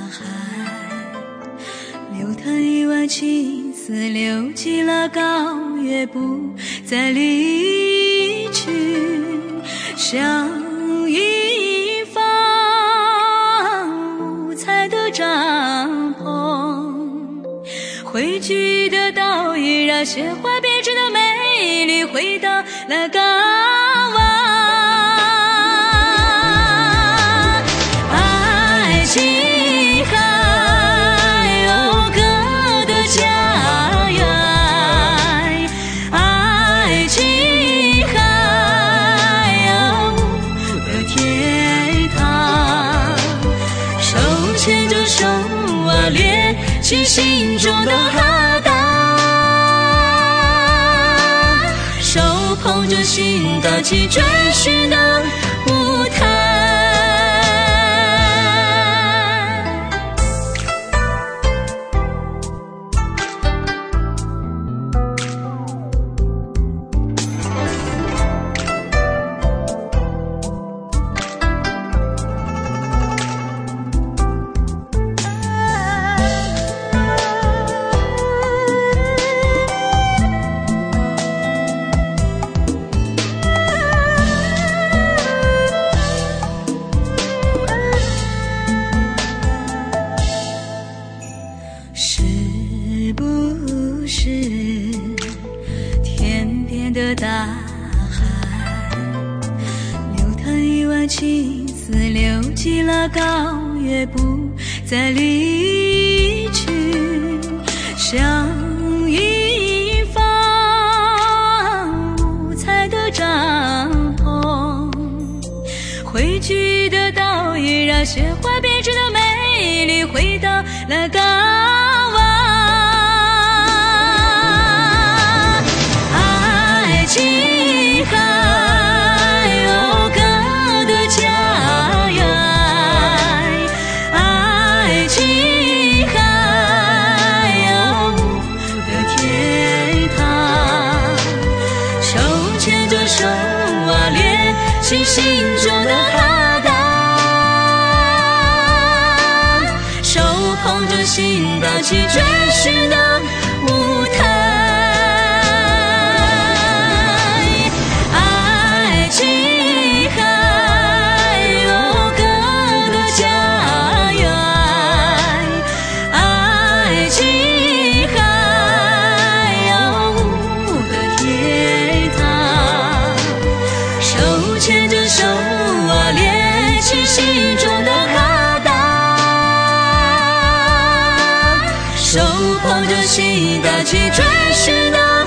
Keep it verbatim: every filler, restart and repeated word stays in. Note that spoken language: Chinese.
海，流淌一湾青丝，流进了高原，不再离去。像一方五彩的帐篷，汇聚的倒影让鲜花变质的美丽回到了港湾。爱琴海，哦，歌的家园。爱琴海，哦，的天堂。手牵着手啊，连起心中的哈达。手捧着心，荡起追寻的舞台。是不是天边的大海，流淌一湾青丝，流进了高原，不再离去。像一方五彩的帐篷，汇聚的倒影让鲜花变质的美丽回到了港湾。爱琴海，哦，歌的家园。爱琴海，哦，的天堂。手牵着手啊，连起心中的哈达。手捧着心，荡起追寻的舞台。爱琴海，哦，歌的家园。爱琴海，哦，的天堂。手牵着手啊，连起心中的哈达。手捧着心，荡起追寻的